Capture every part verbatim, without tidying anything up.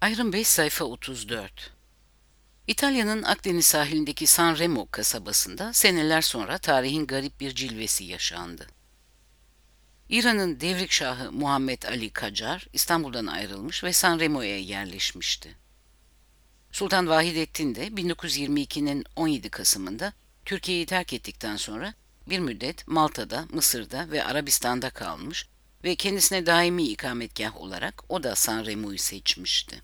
Ayrım beş sayfa otuz dört. İtalya'nın Akdeniz sahilindeki San Remo kasabasında seneler sonra tarihin garip bir cilvesi yaşandı. İran'ın devrik şahı Muhammed Ali Kacar İstanbul'dan ayrılmış ve San Remo'ya yerleşmişti. Sultan Vahidettin de bin dokuz yüz yirmi ikinin on yedi Kasım'ında Türkiye'yi terk ettikten sonra bir müddet Malta'da, Mısır'da ve Arabistan'da kalmış ve kendisine daimi ikametgah olarak o da San Remo'yu seçmişti.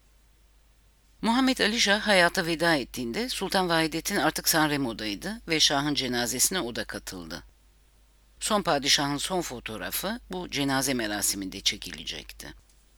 Muhammed Ali Şah hayata veda ettiğinde Sultan Vahidettin artık San Remo'daydı ve Şah'ın cenazesine o da katıldı. Son padişahın son fotoğrafı bu cenaze merasiminde çekilecekti.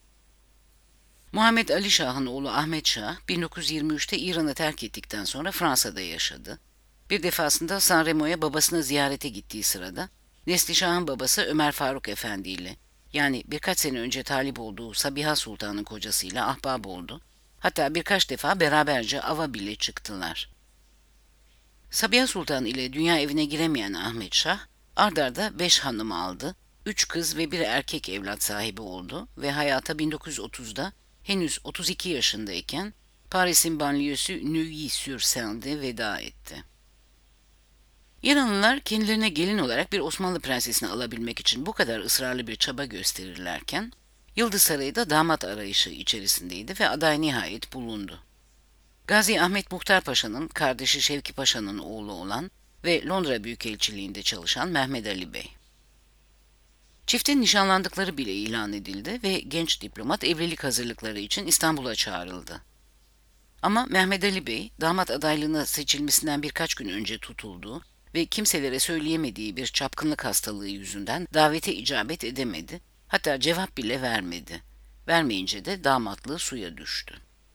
Muhammed Ali Şah'ın oğlu Ahmet Şah bin dokuz yüz yirmi üçte İran'ı terk ettikten sonra Fransa'da yaşadı. Bir defasında San Remo'ya babasını ziyarete gittiği sırada Neslişah'ın babası Ömer Faruk Efendi ile, yani birkaç sene önce talip olduğu Sabiha Sultan'ın kocasıyla ahbap oldu. Hatta birkaç defa beraberce ava bile çıktılar. Sabiha Sultan ile dünya evine giremeyen Ahmet Şah, ard arda beş hanım aldı, üç kız ve bir erkek evlat sahibi oldu ve hayata bin dokuz yüz otuzda henüz otuz iki yaşındayken Paris'in banliyösü Neuilly-sur-Seine'de veda etti. İranlılar kendilerine gelin olarak bir Osmanlı prensesini alabilmek için bu kadar ısrarlı bir çaba gösterirlerken, Yıldız Sarayı da damat arayışı içerisindeydi ve aday nihayet bulundu. Gazi Ahmet Muhtar Paşa'nın kardeşi Şevki Paşa'nın oğlu olan ve Londra Büyükelçiliğinde çalışan Mehmet Ali Bey. Çiftin nişanlandıkları bile ilan edildi ve genç diplomat evlilik hazırlıkları için İstanbul'a çağrıldı. Ama Mehmet Ali Bey, damat adaylığına seçilmesinden birkaç gün önce tutulduğu ve kimselere söyleyemediği bir çapkınlık hastalığı yüzünden davete icabet edemedi, hatta cevap bile vermedi. Vermeyince de damatlığı suya düştü.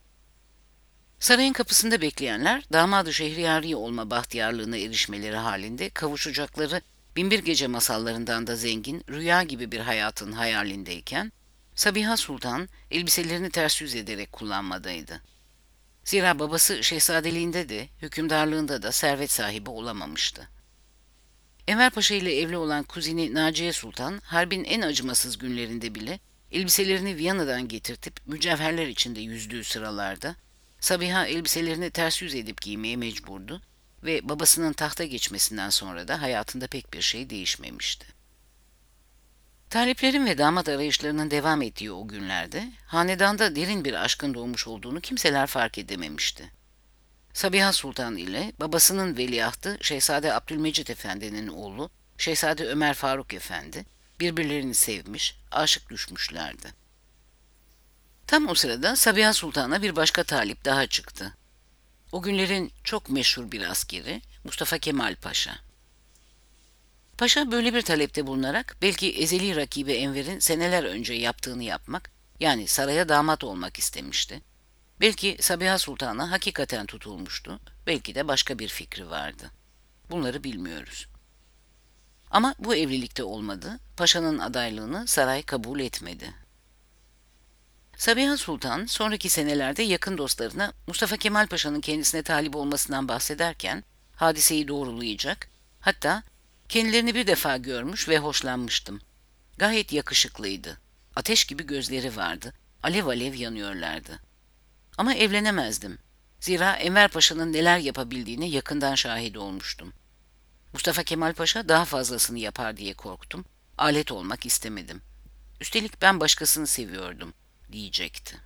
Sarayın kapısında bekleyenler, damadı şehriyari olma bahtiyarlığına erişmeleri halinde kavuşacakları Binbir Gece masallarından da zengin, rüya gibi bir hayatın hayalindeyken, Sabiha Sultan elbiselerini ters yüz ederek kullanmadaydı. Zira babası şehzadeliğinde de, hükümdarlığında da servet sahibi olamamıştı. Enver Paşa ile evli olan kuzini Naciye Sultan, harbin en acımasız günlerinde bile elbiselerini Viyana'dan getirtip mücevherler içinde yüzdüğü sıralarda, Sabiha elbiselerini ters yüz edip giymeye mecburdu ve babasının tahta geçmesinden sonra da hayatında pek bir şey değişmemişti. Taliplerin ve damat arayışlarının devam ettiği o günlerde, hanedanda derin bir aşkın doğmuş olduğunu kimseler fark edememişti. Sabiha Sultan ile babasının veliahtı Şehzade Abdülmecit Efendi'nin oğlu Şehzade Ömer Faruk Efendi birbirlerini sevmiş, aşık düşmüşlerdi. Tam o sırada Sabiha Sultan'a bir başka talip daha çıktı. O günlerin çok meşhur bir askeri Mustafa Kemal Paşa. Paşa böyle bir talepte bulunarak belki ezeli rakibi Enver'in seneler önce yaptığını yapmak, yani saraya damat olmak istemişti. Belki Sabiha Sultan'a hakikaten tutulmuştu, belki de başka bir fikri vardı. Bunları bilmiyoruz. Ama bu evlilikte olmadı, paşanın adaylığını saray kabul etmedi. Sabiha Sultan sonraki senelerde yakın dostlarına Mustafa Kemal Paşa'nın kendisine talip olmasından bahsederken hadiseyi doğrulayacak, hatta kendilerini bir defa görmüş ve hoşlanmıştım. Gayet yakışıklıydı, ateş gibi gözleri vardı, alev alev yanıyorlardı. Ama evlenemezdim. Zira Enver Paşa'nın neler yapabildiğine yakından şahit olmuştum. Mustafa Kemal Paşa daha fazlasını yapar diye korktum, alet olmak istemedim. Üstelik ben başkasını seviyordum, diyecekti.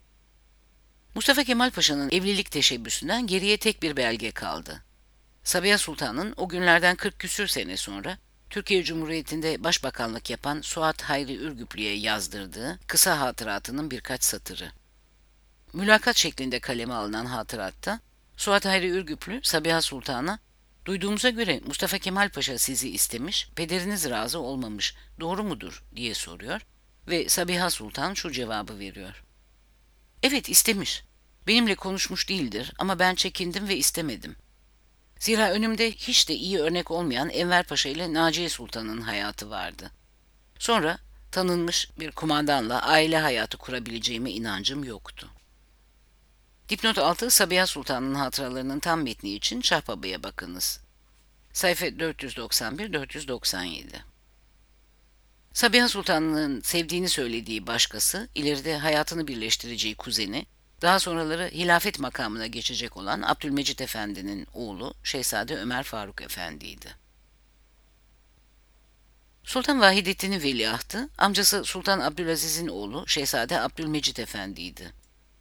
Mustafa Kemal Paşa'nın evlilik teşebbüsünden geriye tek bir belge kaldı. Sabiha Sultan'ın o günlerden kırk küsür sene sonra Türkiye Cumhuriyeti'nde başbakanlık yapan Suat Hayri Ürgüplü'ye yazdırdığı kısa hatıratının birkaç satırı. Mülakat şeklinde kaleme alınan hatıratta Suat Hayri Ürgüplü Sabiha Sultan'a "Duyduğumuza göre Mustafa Kemal Paşa sizi istemiş, pederiniz razı olmamış, doğru mudur?" diye soruyor ve Sabiha Sultan şu cevabı veriyor: "Evet, istemiş. Benimle konuşmuş değildir ama ben çekindim ve istemedim. Zira önümde hiç de iyi örnek olmayan Enver Paşa ile Naciye Sultan'ın hayatı vardı. Sonra tanınmış bir kumandanla aile hayatı kurabileceğime inancım yoktu." Dipnot altı Sabiha Sultan'ın hatıralarının tam metni için Şahbaba'ya bakınız. Sayfa dört yüz doksan bir dört yüz doksan yedi. Sabiha Sultan'ın sevdiğini söylediği başkası, ileride hayatını birleştireceği kuzeni, daha sonraları hilafet makamına geçecek olan Abdülmecit Efendi'nin oğlu Şehzade Ömer Faruk Efendi'ydi. Sultan Vahidettin'in veliahtı, amcası Sultan Abdülaziz'in oğlu Şehzade Abdülmecit Efendi'ydi.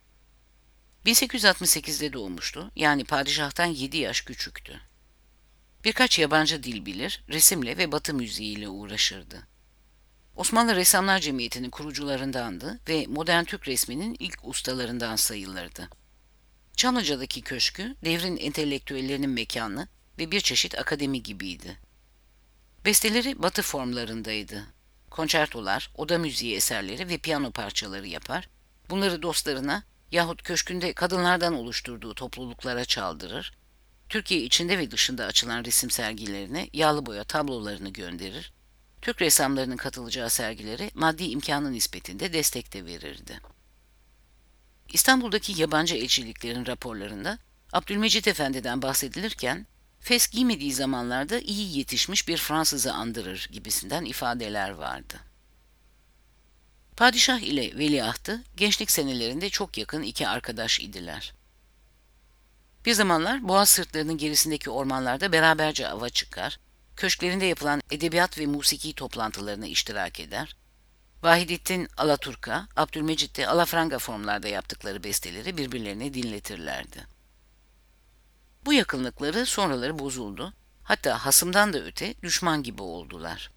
bin sekiz yüz altmış sekizde doğmuştu, yani padişahtan yedi yaş küçüktü. Birkaç yabancı dil bilir, resimle ve batı müziğiyle uğraşırdı. Osmanlı Ressamlar Cemiyeti'nin kurucularındandı ve modern Türk resminin ilk ustalarından sayılırdı. Çamlıca'daki köşkü, devrin entelektüellerinin mekanı ve bir çeşit akademi gibiydi. Besteleri batı formlarındaydı. Konçertolar, oda müziği eserleri ve piyano parçaları yapar, bunları dostlarına yahut köşkünde kadınlardan oluşturduğu topluluklara çaldırır, Türkiye içinde ve dışında açılan resim sergilerine yağlı boya tablolarını gönderir, Türk ressamlarının katılacağı sergilere maddi imkanı nispetinde destek de verirdi. İstanbul'daki yabancı elçiliklerin raporlarında Abdülmecit Efendi'den bahsedilirken, fes giymediği zamanlarda iyi yetişmiş bir Fransızı andırır gibisinden ifadeler vardı. Padişah ile veliahtı gençlik senelerinde çok yakın iki arkadaş idiler. Bir zamanlar Boğaz sırtlarının gerisindeki ormanlarda beraberce ava çıkar, köşklerinde yapılan edebiyat ve musiki toplantılarına iştirak eder, Vahidettin Alaturka, Abdülmecit de alafranga formlarda yaptıkları besteleri birbirlerine dinletirlerdi. Bu yakınlıkları sonraları bozuldu, hatta hasımdan da öte düşman gibi oldular.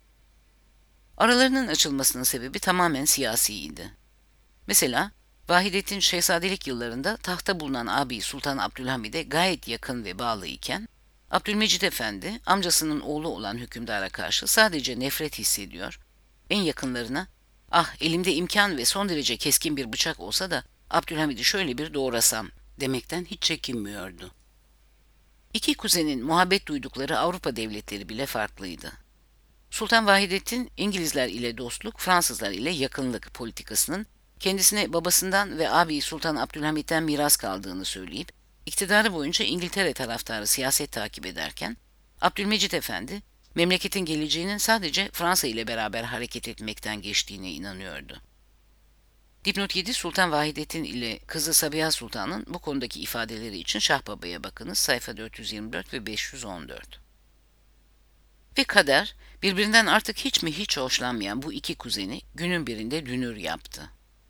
Aralarının açılmasının sebebi tamamen siyasiydi. Mesela Vahidettin şehzadelik yıllarında tahta bulunan abi Sultan Abdülhamid'e gayet yakın ve bağlı iken, Abdülmecit Efendi amcasının oğlu olan hükümdara karşı sadece nefret hissediyor, en yakınlarına "Ah, elimde imkan ve son derece keskin bir bıçak olsa da Abdülhamid'i şöyle bir doğrasam" demekten hiç çekinmiyordu. İki kuzenin muhabbet duydukları Avrupa devletleri bile farklıydı. Sultan Vahidettin, İngilizler ile dostluk, Fransızlar ile yakınlık politikasının kendisine babasından ve abi Sultan Abdülhamid'den miras kaldığını söyleyip, iktidarı boyunca İngiltere taraftarı siyaset takip ederken, Abdülmecit Efendi, memleketin geleceğinin sadece Fransa ile beraber hareket etmekten geçtiğine inanıyordu. Dipnot yedi Sultan Vahidettin ile kızı Sabiha Sultan'ın bu konudaki ifadeleri için Şahbaba'ya bakınız, sayfa dört yüz yirmi dört ve beş yüz on dört. Ve kader, birbirinden artık hiç mi hiç hoşlanmayan bu iki kuzeni günün birinde dünür yaptı.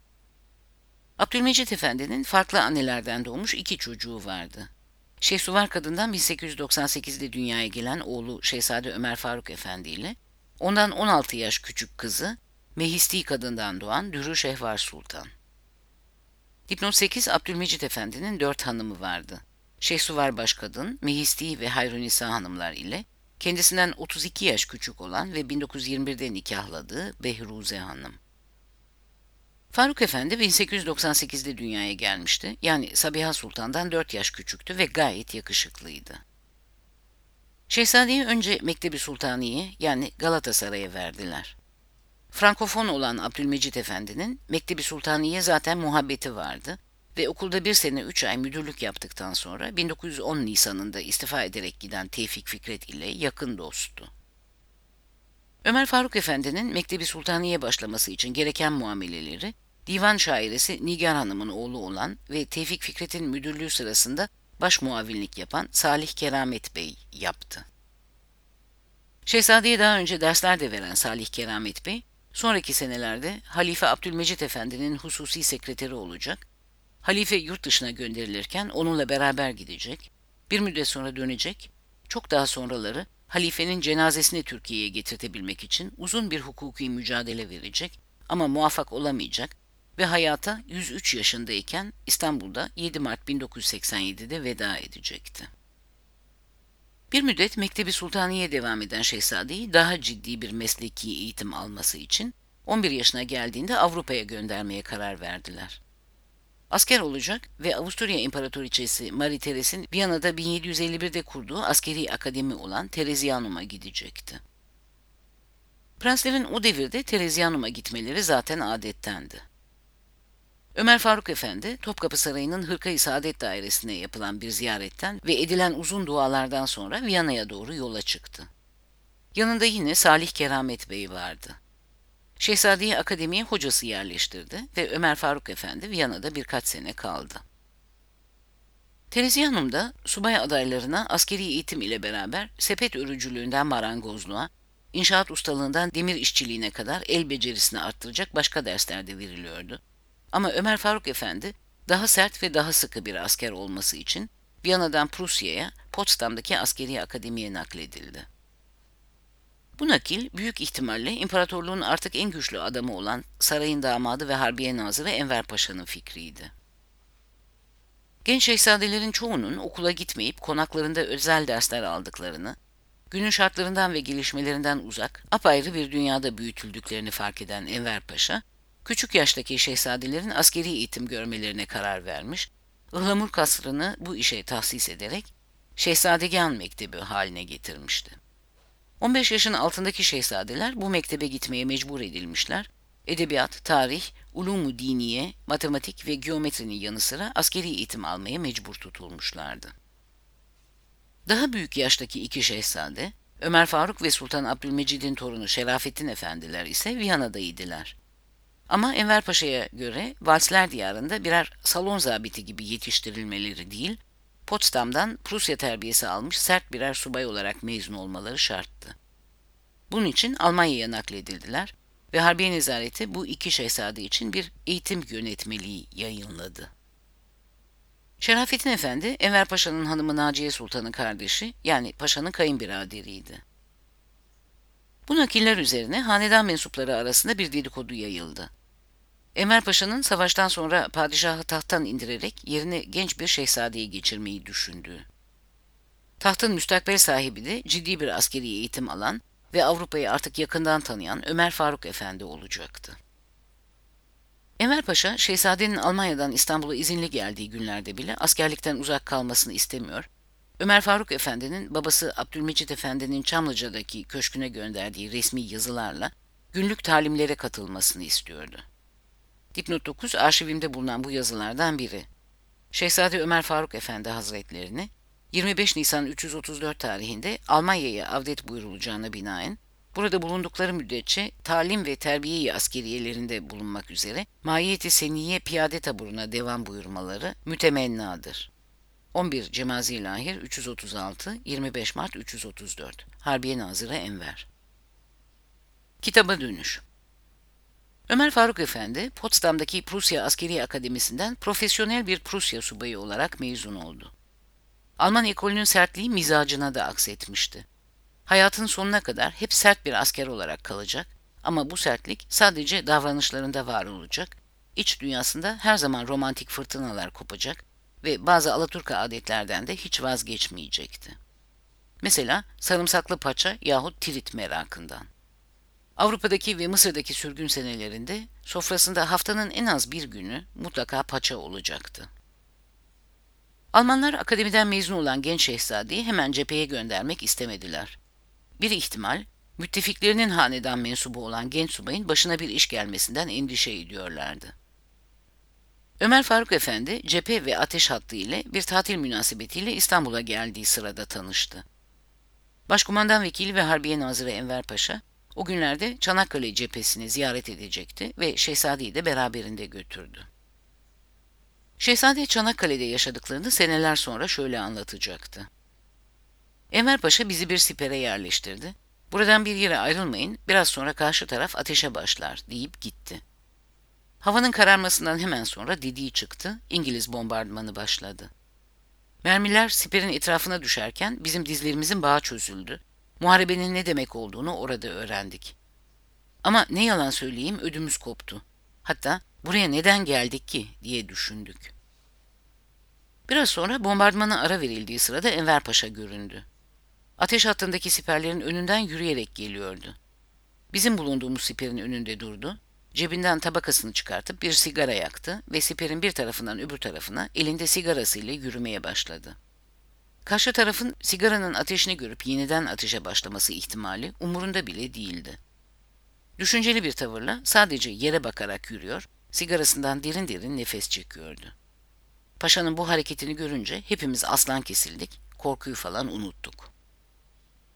Abdülmecit Efendi'nin farklı annelerden doğmuş iki çocuğu vardı. Şehsuvar Kadın'dan bin sekiz yüz doksan sekizde dünyaya gelen oğlu Şehzade Ömer Faruk Efendi ile ondan on altı yaş küçük kızı Mehisti Kadın'dan doğan Dürü Şehvar Sultan. Dipnot sekiz Abdülmecit Efendi'nin dört hanımı vardı. Şehsuvar Başkadın, Mehisti ve Hayrunisa hanımlar ile kendisinden otuz iki yaş küçük olan ve bin dokuz yüz yirmi birde nikahladığı Behruze Hanım. Faruk Efendi bin sekiz yüz doksan sekizde dünyaya gelmişti, yani Sabiha Sultan'dan dört yaş küçüktü ve gayet yakışıklıydı. Şehzadeyi önce Mektebi Sultaniye, yani Galatasaray'a verdiler. Frankofon olan Abdülmecit Efendi'nin Mektebi Sultaniye zaten muhabbeti vardı ve okulda bir sene üç ay müdürlük yaptıktan sonra bin dokuz yüz on Nisan'ında istifa ederek giden Tevfik Fikret ile yakın dosttu. Ömer Faruk Efendi'nin Mektebi Sultaniye başlaması için gereken muameleleri, divan şairesi Nigar Hanım'ın oğlu olan ve Tevfik Fikret'in müdürlüğü sırasında baş muavinlik yapan Salih Keramet Bey yaptı. Şehzade'ye daha önce dersler de veren Salih Keramet Bey, sonraki senelerde Halife Abdülmecit Efendi'nin hususi sekreteri olacak, halife yurt dışına gönderilirken onunla beraber gidecek, bir müddet sonra dönecek, çok daha sonraları halifenin cenazesini Türkiye'ye getirtebilmek için uzun bir hukuki mücadele verecek ama muvaffak olamayacak ve hayata yüz üç yaşındayken İstanbul'da yedi Mart bin dokuz yüz seksen yedide veda edecekti. Bir müddet Mektebi Sultaniye devam eden Şehzade'yi daha ciddi bir mesleki eğitim alması için on bir yaşına geldiğinde Avrupa'ya göndermeye karar verdiler. Asker olacak ve Avusturya İmparatoriçesi Marie Theres'in Viyana'da bin yedi yüz elli birde kurduğu askeri akademi olan Terezianum'a gidecekti. Prenslerin o devirde Terezianum'a gitmeleri zaten adettendi. Ömer Faruk Efendi, Topkapı Sarayı'nın Hırka-i Saadet Dairesi'ne yapılan bir ziyaretten ve edilen uzun dualardan sonra Viyana'ya doğru yola çıktı. Yanında yine Salih Keramet Bey vardı. Şehzadeyi akademiye hocası yerleştirdi ve Ömer Faruk Efendi Viyana'da birkaç sene kaldı. Tereziyanum'da subay adaylarına askeri eğitim ile beraber sepet örücülüğünden marangozluğa, inşaat ustalığından demir işçiliğine kadar el becerisini arttıracak başka dersler de veriliyordu. Ama Ömer Faruk Efendi daha sert ve daha sıkı bir asker olması için Viyana'dan Prusya'ya, Potsdam'daki askeri akademiye nakledildi. Bu nakil büyük ihtimalle imparatorluğun artık en güçlü adamı olan sarayın damadı ve Harbiye Nazırı Enver Paşa'nın fikriydi. Genç şehzadelerin çoğunun okula gitmeyip konaklarında özel dersler aldıklarını, günün şartlarından ve gelişmelerinden uzak, apayrı bir dünyada büyütüldüklerini fark eden Enver Paşa, küçük yaştaki şehzadelerin askeri eğitim görmelerine karar vermiş, Ihlamur kasrını bu işe tahsis ederek Şehzadegân Mektebi haline getirmişti. on beş yaşın altındaki şehzadeler bu mektebe gitmeye mecbur edilmişler, edebiyat, tarih, ulûm-u diniye, matematik ve geometrinin yanı sıra askeri eğitim almaya mecbur tutulmuşlardı. Daha büyük yaştaki iki şehzade, Ömer Faruk ve Sultan Abdülmecid'in torunu Şerafettin Efendiler ise Viyana'daydılar. Ama Enver Paşa'ya göre Valsler diyarında birer salon zabiti gibi yetiştirilmeleri değil, Potsdam'dan Prusya terbiyesi almış sert birer subay olarak mezun olmaları şarttı. Bunun için Almanya'ya nakledildiler ve Harbiye Nezareti bu iki şehzade için bir eğitim yönetmeliği yayınladı. Şerafettin Efendi, Enver Paşa'nın hanımı Naciye Sultan'ın kardeşi, yani Paşa'nın kayınbiraderiydi. Bu nakiller üzerine hanedan mensupları arasında bir dedikodu yayıldı. Enver Paşa'nın savaştan sonra padişahı tahttan indirerek yerine genç bir şehzadeyi geçirmeyi düşündüğü. Tahtın müstakbel sahibi de ciddi bir askeri eğitim alan ve Avrupa'yı artık yakından tanıyan Ömer Faruk Efendi olacaktı. Enver Paşa, şehzadenin Almanya'dan İstanbul'a izinli geldiği günlerde bile askerlikten uzak kalmasını istemiyor, Ömer Faruk Efendi'nin babası Abdülmecid Efendi'nin Çamlıca'daki köşküne gönderdiği resmi yazılarla günlük talimlere katılmasını istiyordu. Dipnot dokuz, arşivimde bulunan bu yazılardan biri. Şehzade Ömer Faruk Efendi Hazretlerini yirmi beş Nisan üç yüz otuz dört tarihinde Almanya'ya avdet buyurulacağına binaen, burada bulundukları müddetçe talim ve terbiye-i askeriyelerinde bulunmak üzere Mahiyeti Seniye Piyade Taburu'na devam buyurmaları mütemennadır. on bir Cemazirlahir üç yüz otuz altı, yirmi beş Mart üç yüz otuz dört. Harbiye Nazırı Enver. Kitaba dönüş. Ömer Faruk Efendi, Potsdam'daki Prusya Askeri Akademisi'nden profesyonel bir Prusya subayı olarak mezun oldu. Alman ekolünün sertliği mizacına da aksetmişti. Hayatın sonuna kadar hep sert bir asker olarak kalacak ama bu sertlik sadece davranışlarında var olacak, iç dünyasında her zaman romantik fırtınalar kopacak ve bazı Alaturka adetlerden de hiç vazgeçmeyecekti. Mesela sarımsaklı paça yahut tirit merakından. Avrupa'daki ve Mısır'daki sürgün senelerinde sofrasında haftanın en az bir günü mutlaka paça olacaktı. Almanlar akademiden mezun olan genç şehzadeyi hemen cepheye göndermek istemediler. Bir ihtimal, müttefiklerinin hanedan mensubu olan genç subayın başına bir iş gelmesinden endişe ediyorlardı. Ömer Faruk Efendi, cephe ve ateş hattı ile bir tatil münasebetiyle İstanbul'a geldiği sırada tanıştı. Başkumandan Vekili ve Harbiye Nazırı Enver Paşa, o günlerde Çanakkale cephesini ziyaret edecekti ve Şehzadeyi de beraberinde götürdü. Şehzade Çanakkale'de yaşadıklarını seneler sonra şöyle anlatacaktı. Enver Paşa bizi bir sipere yerleştirdi. Buradan bir yere ayrılmayın, biraz sonra karşı taraf ateşe başlar deyip gitti. Havanın kararmasından hemen sonra dediği çıktı, İngiliz bombardımanı başladı. Mermiler siperin etrafına düşerken bizim dizlerimizin bağı çözüldü. Muharebenin ne demek olduğunu orada öğrendik. Ama ne yalan söyleyeyim ödümüz koptu. Hatta buraya neden geldik ki diye düşündük. Biraz sonra bombardımana ara verildiği sırada Enver Paşa göründü. Ateş hattındaki siperlerin önünden yürüyerek geliyordu. Bizim bulunduğumuz siperin önünde durdu, cebinden tabakasını çıkartıp bir sigara yaktı ve siperin bir tarafından öbür tarafına elinde sigarasıyla yürümeye başladı. Karşı tarafın sigaranın ateşini görüp yeniden ateşe başlaması ihtimali umurunda bile değildi. Düşünceli bir tavırla sadece yere bakarak yürüyor, sigarasından derin derin nefes çekiyordu. Paşanın bu hareketini görünce hepimiz aslan kesildik, korkuyu falan unuttuk.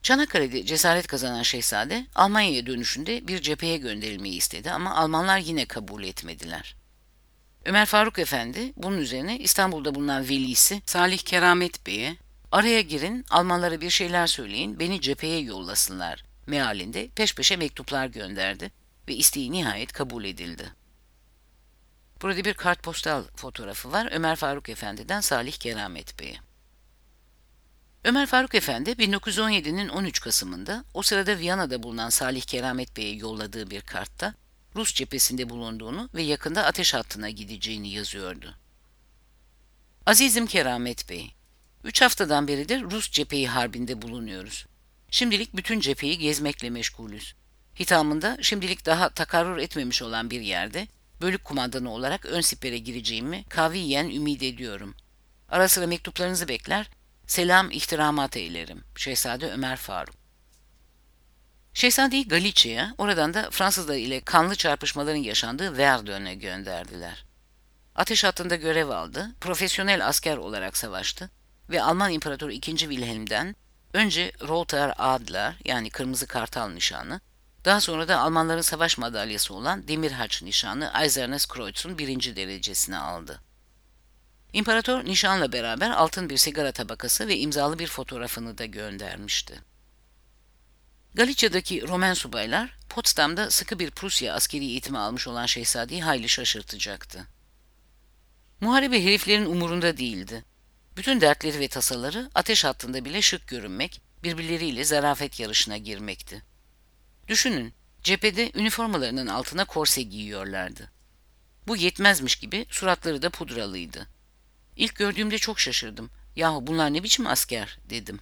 Çanakkale'de cesaret kazanan şehzade Almanya'ya dönüşünde bir cepheye gönderilmeyi istedi ama Almanlar yine kabul etmediler. Ömer Faruk Efendi bunun üzerine İstanbul'da bulunan velisi Salih Keramet Bey'e "Araya girin, Almanlara bir şeyler söyleyin, beni cepheye yollasınlar" mealinde peş peşe mektuplar gönderdi ve isteği nihayet kabul edildi. Burada bir kartpostal fotoğrafı var Ömer Faruk Efendi'den Salih Keramet Bey'e. Ömer Faruk Efendi bin dokuz yüz on yedi'nin on üç Kasım'ında o sırada Viyana'da bulunan Salih Keramet Bey'e yolladığı bir kartta Rus cephesinde bulunduğunu ve yakında ateş hattına gideceğini yazıyordu. Azizim Keramet Bey, üç haftadan beridir Rus cepheyi harbinde bulunuyoruz. Şimdilik bütün cepheyi gezmekle meşgulüz. Hitamında şimdilik daha takarrur etmemiş olan bir yerde bölük kumandanı olarak ön sipere gireceğimi kaviyen ümit ediyorum. Ara sıra mektuplarınızı bekler, selam ihtiramat eylerim. Şehzade Ömer Faruk. Şehzadeyi Galicia'ya, oradan da Fransızlar ile kanlı çarpışmaların yaşandığı Verdun'e gönderdiler. Ateş hattında görev aldı, profesyonel asker olarak savaştı ve Alman İmparatoru ikinci. Wilhelm'den önce Roter Adler yani Kırmızı Kartal nişanı, daha sonra da Almanların savaş madalyası olan Demir Haç nişanı Eisernes Kreuz'un birinci derecesini aldı. İmparator nişanla beraber altın bir sigara tabakası ve imzalı bir fotoğrafını da göndermişti. Galicia'daki Romen subaylar, Potsdam'da sıkı bir Prusya askeri eğitimi almış olan şehzadeyi hayli şaşırtacaktı. Muharebe heriflerin umurunda değildi. Bütün dertleri ve tasaları ateş hattında bile şık görünmek, birbirleriyle zarafet yarışına girmekti. Düşünün, cephede üniformalarının altına korse giyiyorlardı. Bu yetmezmiş gibi suratları da pudralıydı. İlk gördüğümde çok şaşırdım. Yahu bunlar ne biçim asker dedim.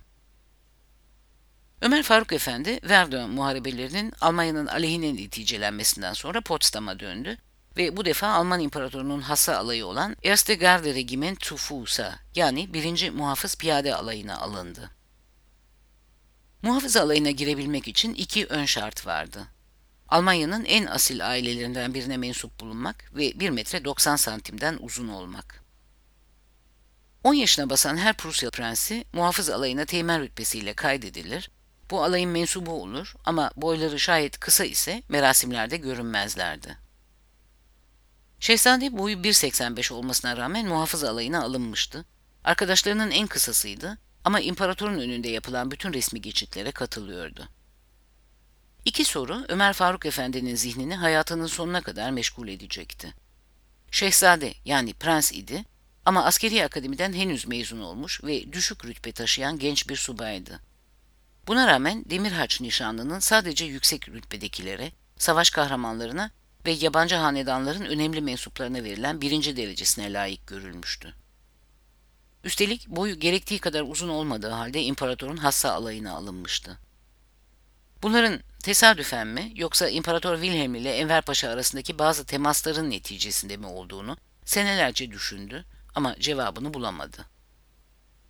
Ömer Faruk Efendi, Verdun muharebelerinin Almanya'nın aleyhine neticelenmesinden sonra Potsdam'a döndü ve bu defa Alman İmparatoru'nun hassa alayı olan Erste Garde Regiment zu Fuß'a yani birinci. Muhafız Piyade Alayı'na alındı. Muhafız alayına girebilmek için iki ön şart vardı. Almanya'nın en asil ailelerinden birine mensup bulunmak ve bir metre doksan santimden uzun olmak. on yaşına basan her Prusya prensi muhafız alayına teğmen rütbesiyle kaydedilir, bu alayın mensubu olur ama boyları şayet kısa ise merasimlerde görünmezlerdi. Şehzade boyu bir seksen beş olmasına rağmen muhafız alayına alınmıştı. Arkadaşlarının en kısasıydı ama imparatorun önünde yapılan bütün resmi geçitlere katılıyordu. İki soru Ömer Faruk Efendi'nin zihnini hayatının sonuna kadar meşgul edecekti. Şehzade yani prens idi ama askeri akademiden henüz mezun olmuş ve düşük rütbe taşıyan genç bir subaydı. Buna rağmen Demirhaç nişanlının sadece yüksek rütbedekilere, savaş kahramanlarına ve yabancı hanedanların önemli mensuplarına verilen birinci derecesine layık görülmüştü. Üstelik boyu gerektiği kadar uzun olmadığı halde imparatorun hassa alayına alınmıştı. Bunların tesadüfen mi yoksa İmparator Wilhelm ile Enver Paşa arasındaki bazı temasların neticesinde mi olduğunu senelerce düşündü ama cevabını bulamadı.